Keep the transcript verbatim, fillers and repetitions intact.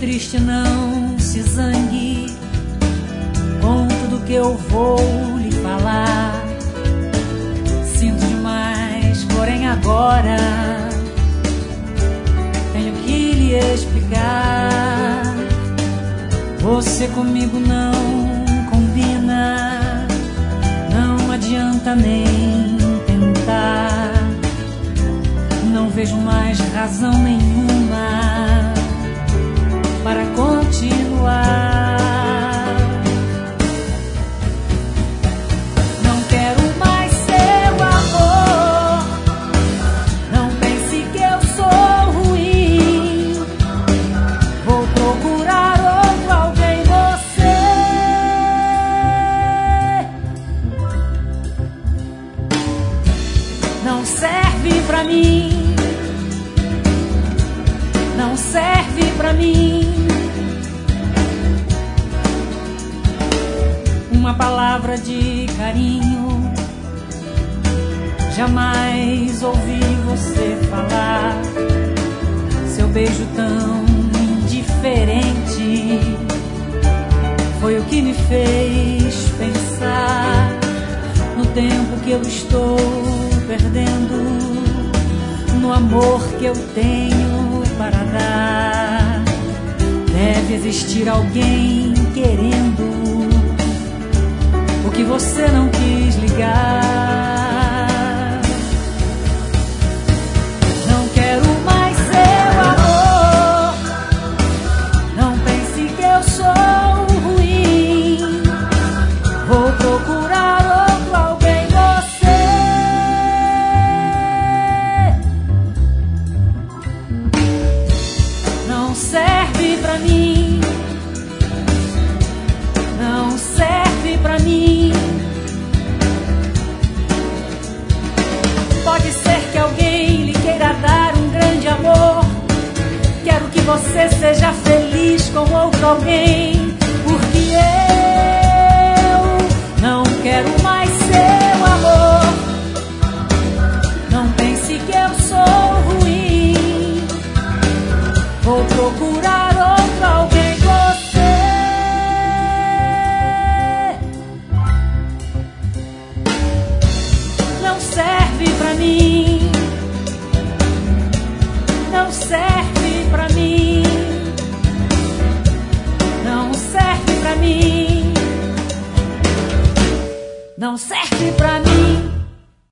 triste, não se zangue com tudo que eu vou lhe falar. Sinto demais, porém agora tenho que lhe explicar. Você comigo não combina, não adianta nem tentar. Não vejo mais razão nenhuma para continuar. Não quero mais seu amor, não pense que eu sou ruim. Vou procurar outro alguém, você não serve pra mim. Não serve pra mim. Uma palavra de carinho jamais ouvi você falar. Seu beijo tão indiferente foi o que me fez pensar no tempo que eu estou perdendo, no amor que eu tenho para dar. Deve existir alguém querendo o que você não quis ligar. Não quero mais seu amor, não pense que eu sou ruim. Vou procurar outro alguém, você não serve pra mim, não serve pra mim. Pode ser que alguém lhe queira dar um grande amor. Quero que você seja feliz com outro alguém, porque eu não quero mais seu amor. Não pense que eu sou ruim. Vou procurar outro alguém, você não serve pra mim, não serve pra mim, não serve pra mim, não serve pra mim.